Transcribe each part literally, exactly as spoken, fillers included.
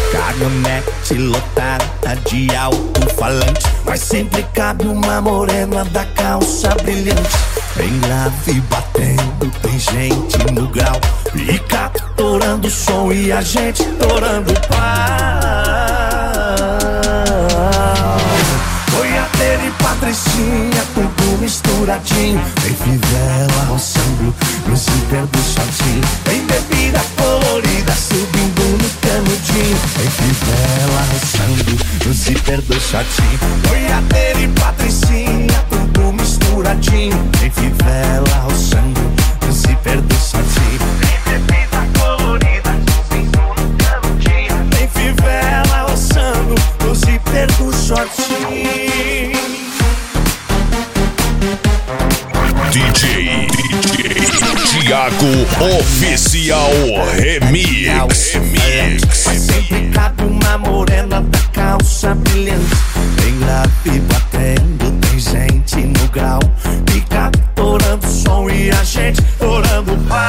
Caminhonete lotada de alto-falante, mas sempre cabe uma morena da calça brilhante. Bem grave batendo, tem gente no grau, e capturando o som e a gente torando o pau. Boiadeiro e Patricinha, tudo misturadinho. Tem fivela roçando no zíper do shortinho. Tem bebida colorida subindo no canudinho. Tem fivela roçando no zíper do shortinho. Boiadeiro e Patricinha, tudo misturadinho. Tem fivela roçando no zíper do shortinho. Tem bebida colorida subindo no canudinho. Tem fivela roçando no zíper do shortinho. D J, D J Thiago Oficial Remix. Remix. Mas sempre cabe uma morena da calça brilhante. Bem grave batendo, tem gente no grau, e capturando o som e a gente torando o pau.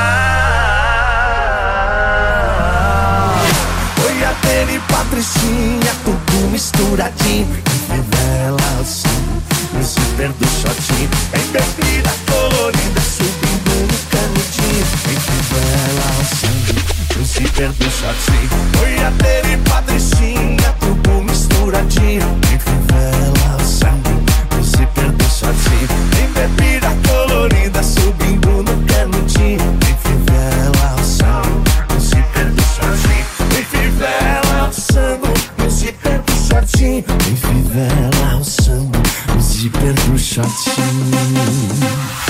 Boiadeiro e Patricinha, tudo misturadinho. Fivela roçando no zíper do shortinho. Tem bebida colorida subindo no canudinho. Tem fivela roçando no zíper do shortinho. Boiadeiro e Patricinha, tudo misturadinho. Tem fivela roçando no zíper do shortinho. Tem bebida colorida subindo no canudinho. Tem fivela roçando no zíper do shortinho. Tem fivela roçando no zíper do shortinho. Tem fivela roçando no zíper do shortinho.